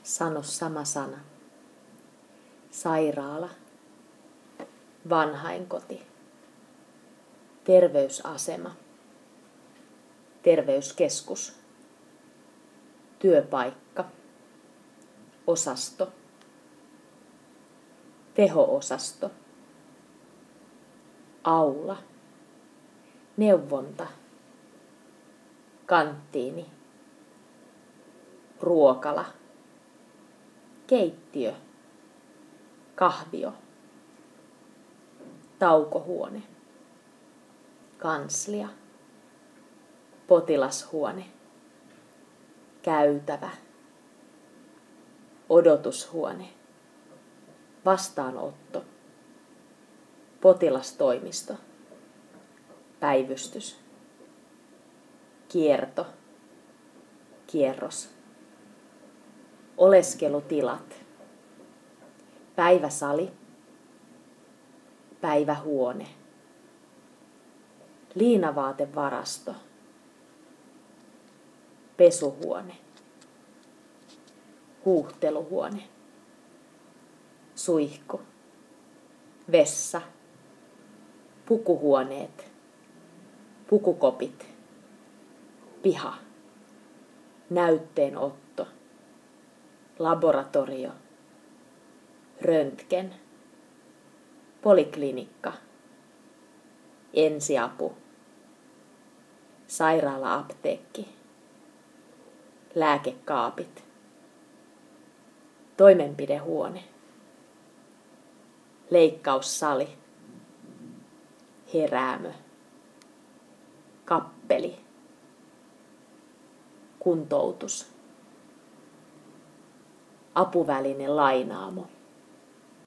Sano sama sana. Sairaala. Vanhainkoti. Terveysasema. Terveyskeskus. Työpaikka. Osasto. Teho-osasto. Aula. Neuvonta. Kanttiini. Ruokala. Keittiö. Kahvio. Taukohuone. Kanslia. Potilashuone. Käytävä. Odotushuone. Vastaanotto. Potilastoimisto. Päivystys. Kierto. Kierros. Oleskelutilat. Päiväsali. Päivähuone. Liinavaatevarasto. Pesuhuone. Huuhteluhuone. Suihku. Vessa. Pukuhuoneet. Pukukopit. Piha. Näytteenotto. Laboratorio. Röntgen. Poliklinikka. Ensiapu. Sairaala-apteekki. Lääkekaapit. Toimenpidehuone. Leikkaussali. Heräämö. Kappeli. Kuntoutus. Apuväline lainaamo.